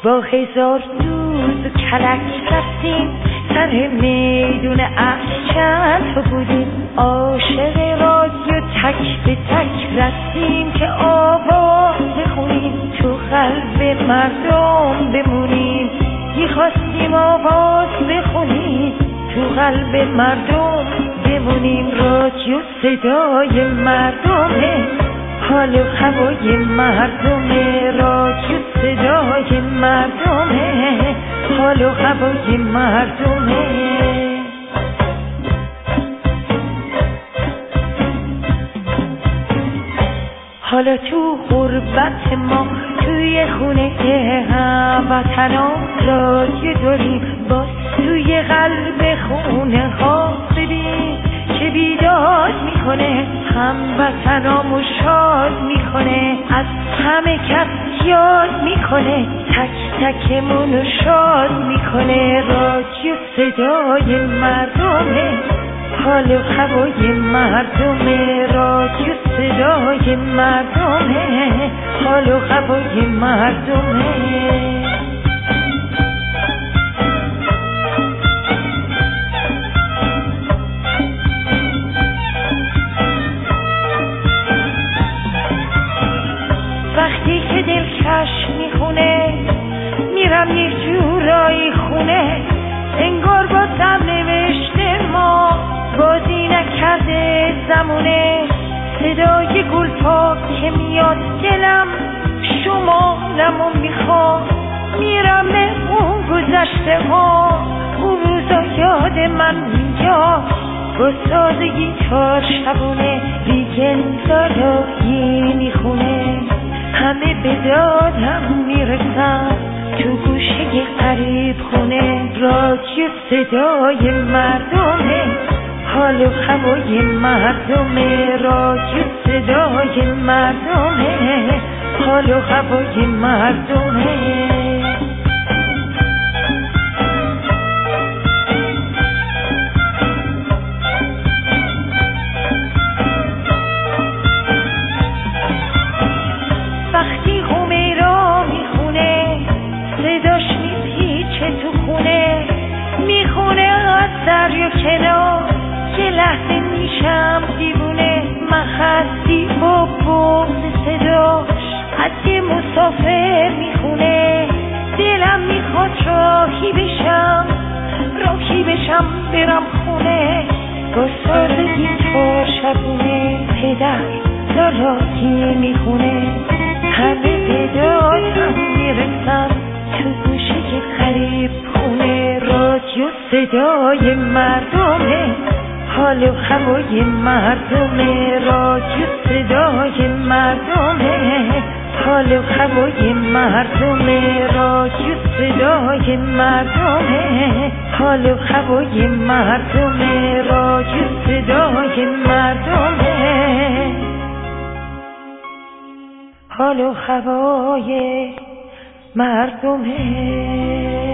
با هزار دوز و کلک رفتیم سر میدون عشق چند تا بودیم عاشق رادیو تک به تک رفتیم که آواز بخونیم تو قلب مردم بمونیم میخواستیم آواز بخونیم تو قلب مردم بمونیم رادیو صدای مردمه حال و هوای مردمه رادیو صدای مردمه حال و هوای مردمه حالا تو غربت ما توی خونه هموطنا رادیو داریم باز توی قلب خونه ها ببین که بیداد میکنه هموطنامو شاد میکنه از همه کس یاد میکنه تک تکمونو شاد میکنه رادیو صدای مردمه حال و هوای مردمه رادیو صدای مردمه حال و هوای مردمه وقتی که دلکش میخونه میرم یه جورایی خونه انگار بازم نوشته ما بازی نکرده زمونه صدای گل پاک که میاد دلم شمالمو میخوام میرم به اون گذشته ها اون روزا یاد من میاد با ساز گیتار شبونه بیگن دارایی میخونه همه به دادم میرسن تو گوشه قریب خونه رادیو صدای مردمه حال و هوای مردمه رادیو صدای مردمه حال و هوای مردمه وقتی همیرا میخونه صداش میپیچه تو خونه میخونه از دریا کنار یه لحظه میشم دیوونه من خستی با بغض صداش از یه مسافر میخونه دلم میخواد راهی بشم برم خونه با ساز گیتار شبونه پدر دارایی میخونه همه به دادم میرسن تو گوشه قریب خونه رادیو صدای مردمه حال و هوای مردمه رادیو صدای مردمه حال و هوای مردمه رادیو صدای مردمه حال و هوای مردمه رادیو صدای مردمه حال و هوای مردمه